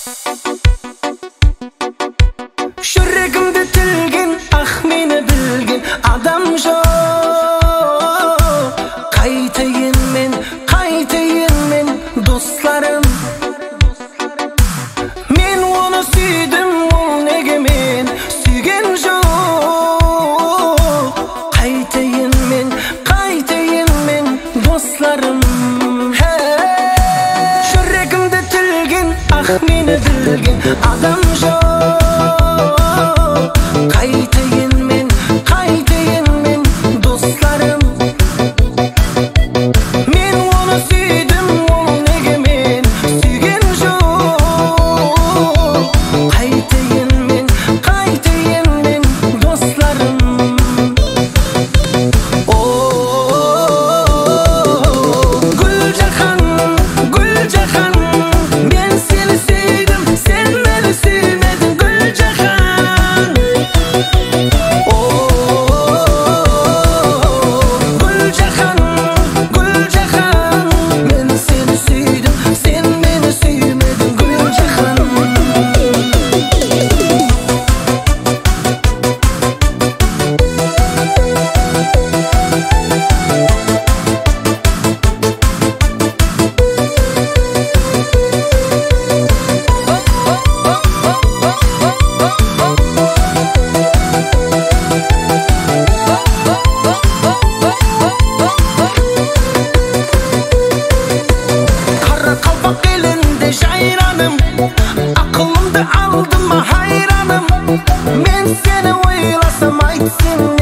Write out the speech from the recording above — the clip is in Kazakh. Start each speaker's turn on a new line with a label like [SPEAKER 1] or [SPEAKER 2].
[SPEAKER 1] Жүрегімді тілген, ақ мені білген адам жоқ. Қайтайын мен достарым. Мен оны сүйдім, ол неге мен сүйген жоқ. Қайтайын мен достарым. Жүрегімді тілген, ақ мені білген адам жоқ. Қайтайын мен достарым. Мен оны сүйдім, ол неге мен сүйген жоқ. Қайтайын мен достарым. Гүлжахан, мен сені сүйдім, сен мені сүймедің. Гүлжахан, мен сені сүйдім, сен мені сүймедің. Гүлжахан. Жайраным, ақылымды алдым хайраным. Мен сені ойласам айтсын